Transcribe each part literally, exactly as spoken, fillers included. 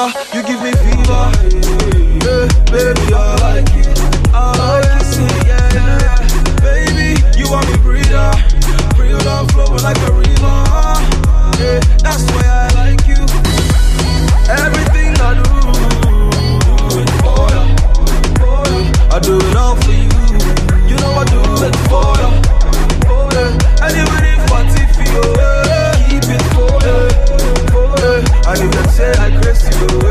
you give me fever. Yeah, baby, I like it. I like it, yeah, yeah. Baby, you want me breather. Real love flowing like a river. Yeah, that's why I like you. Everything I do, do it for ya. I do it all for you. You know I do it for ya. And even if I tip you, keep it for ya. And if they say I crazy you,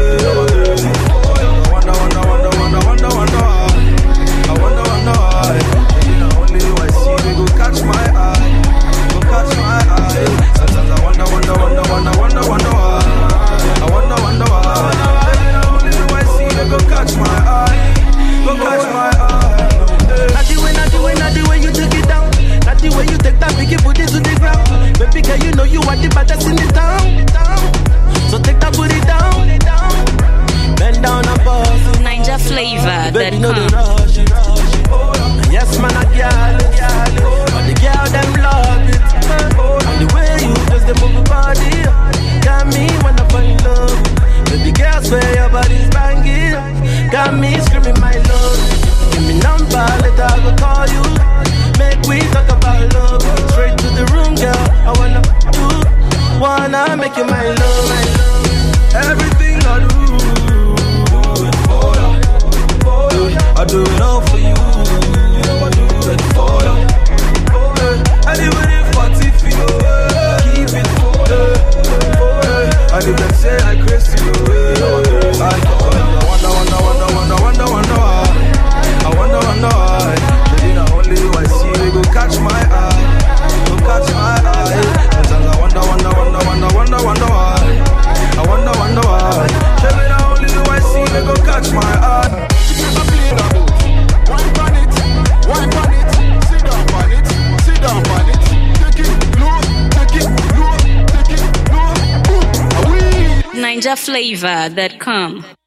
I wonder, wonder, wonder, wonder, wonder, wonder. I wonder, wonder why. You know, only you I see, they go catch my eye. Go catch my eye. Sometimes I wonder, wonder, wonder, wonder, wonder, wonder why. I wonder, wonder why. You know, only you I see, they go catch my eye. Go catch my eye. Not the way, not the way, not the way you take it down. Not the way you take that biggie booty to the ground. Baby girl, you know you are the baddest in the town. So take that booty down. Bend down and bust. Ninja flavor that you know come. the rush, rush. Yes, man, I got it. But the girl, them love it. And the way you just the move your body got me wanna fall in love. Baby girl, swear your body's banging. Got me screaming my love. Give me number, later I go call you. Make we talk about love. Straight to the room, girl. I wanna do, wanna make you my love. Everything I do, do it for ya. I do it all for you. You know I do it for ya. And even if I tip you, keep it for ya. And if they say I crazy you, I wonder, wonder, wonder, wonder, wonder, wonder why. I wonder, wonder why. Baby, not only you I see, they go catch my eye. Go catch my eye. Sometimes I wonder, wonder, wonder, wonder, wonder, wonder why. I wonder, wonder why. Baby, not only you I see, they go catch my eye. Wine on it, wine on it, sit down on it, sit down on it. Take it low, take it low, take it low. Boom, away. Ninja flavor that come.